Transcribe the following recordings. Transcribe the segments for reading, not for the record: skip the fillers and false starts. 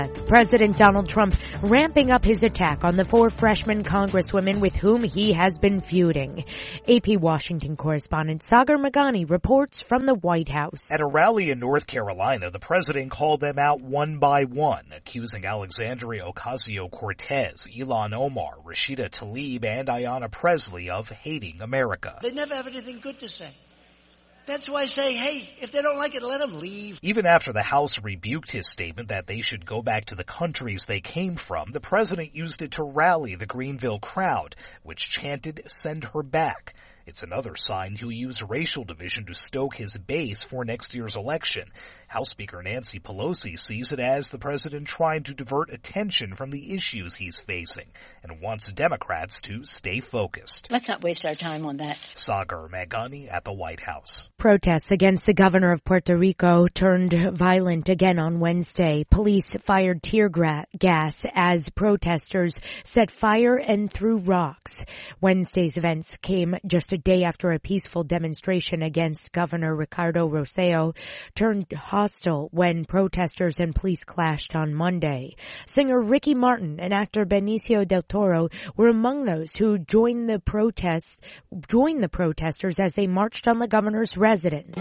President Donald Trump ramping up his attack on the 4 freshman congresswomen with whom he has been feuding. AP Washington correspondent Sagar Meghani reports from the White House. At a rally in North Carolina, the president called them out one by one, accusing Alexandria Ocasio-Cortez, Ilhan Omar, Rashida Tlaib, and Ayanna Pressley of hating America. They never have anything good to say. That's why I say, hey, if they don't like it, let them leave. Even after the House rebuked his statement that they should go back to the countries they came from, the president used it to rally the Greenville crowd, which chanted, "Send her back." It's another sign he'll use racial division to stoke his base for next year's election. House Speaker Nancy Pelosi sees it as the president trying to divert attention from the issues he's facing and wants Democrats to stay focused. Let's not waste our time on that. Sagar Meghani at the White House. Protests against the governor of Puerto Rico turned violent again on Wednesday. Police fired tear gas as protesters set fire and threw rocks. Wednesday's events came just a day after a peaceful demonstration against Governor Ricardo Rosselló turned hostile when protesters and police clashed on Monday. Singer Ricky Martin and actor Benicio del Toro were among those who joined the protesters as they marched on the governor's residence.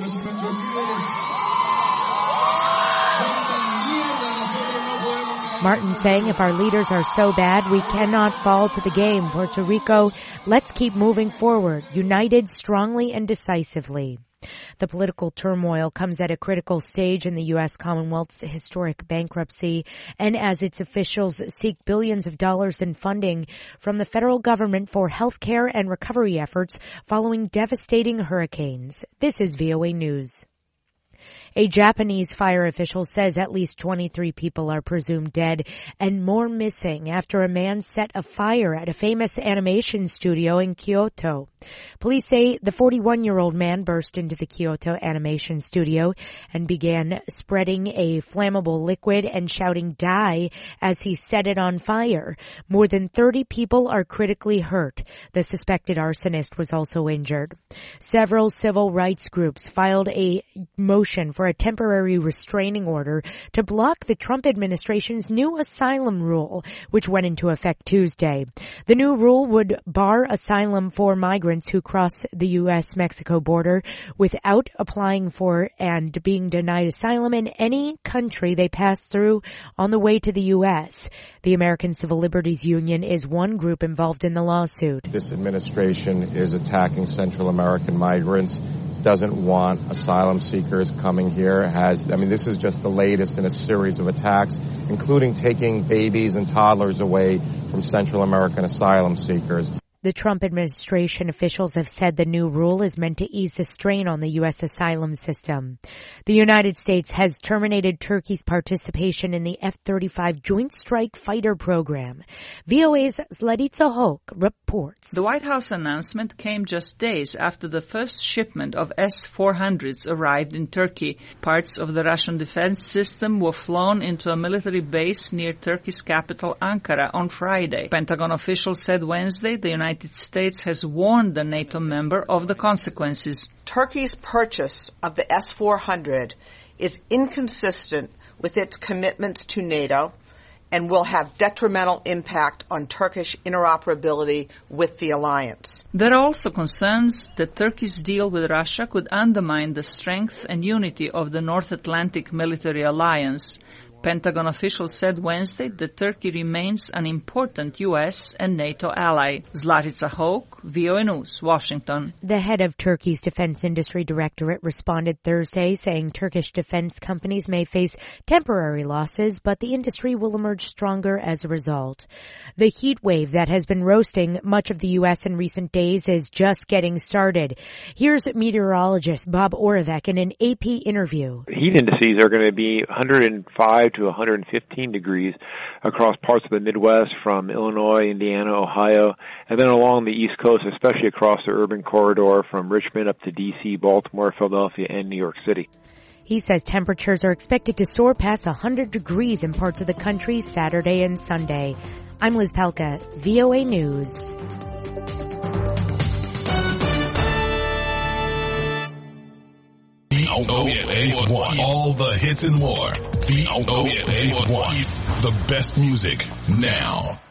Martin saying, "If our leaders are so bad, we cannot fall to the game. Puerto Rico, let's keep moving forward, united strongly and decisively." The political turmoil comes at a critical stage in the U.S. Commonwealth's historic bankruptcy and as its officials seek billions of dollars in funding from the federal government for health care and recovery efforts following devastating hurricanes. This is VOA News. A Japanese fire official says at least 23 people are presumed dead and more missing after a man set a fire at a famous animation studio in Kyoto. Police say the 41-year-old man burst into the Kyoto animation studio and began spreading a flammable liquid and shouting "die" as he set it on fire. More than 30 people are critically hurt. The suspected arsonist was also injured. Several civil rights groups filed a motion for a temporary restraining order to block the Trump administration's new asylum rule, which went into effect Tuesday. The new rule would bar asylum for migrants who cross the U.S.-Mexico border without applying for and being denied asylum in any country they pass through on the way to the U.S. The American Civil Liberties Union is one group involved in the lawsuit. This administration is attacking Central American migrants, doesn't want asylum seekers coming here. This is just the latest in a series of attacks, including taking babies and toddlers away from Central American asylum seekers. The Trump administration officials have said the new rule is meant to ease the strain on the U.S. asylum system. The United States has terminated Turkey's participation in the F-35 Joint Strike Fighter program. VOA's Zlatitsa Hoke reports. The White House announcement came just days after the first shipment of S-400s arrived in Turkey. Parts of the Russian defense system were flown into a military base near Turkey's capital, Ankara, on Friday. Pentagon officials said Wednesday the United States has warned the NATO member of the consequences. Turkey's purchase of the S-400 is inconsistent with its commitments to NATO and will have detrimental impact on Turkish interoperability with the alliance. There are also concerns that Turkey's deal with Russia could undermine the strength and unity of the North Atlantic military alliance. Pentagon officials said Wednesday that Turkey remains an important U.S. and NATO ally. Zlatitsa Hoke, VOA News, Washington. The head of Turkey's Defense Industry Directorate responded Thursday, saying Turkish defense companies may face temporary losses, but the industry will emerge stronger as a result. The heat wave that has been roasting much of the U.S. in recent days is just getting started. Here's meteorologist Bob Oravec in an AP interview. Heat indices are going to be 105 to 115 degrees across parts of the Midwest from Illinois, Indiana, Ohio, and then along the East Coast, especially across the urban corridor from Richmond up to D.C., Baltimore, Philadelphia, and New York City. He says temperatures are expected to soar past 100 degrees in parts of the country Saturday and Sunday. I'm Liz Pelka, VOA News. All the hits and more. VOA1, the best music now.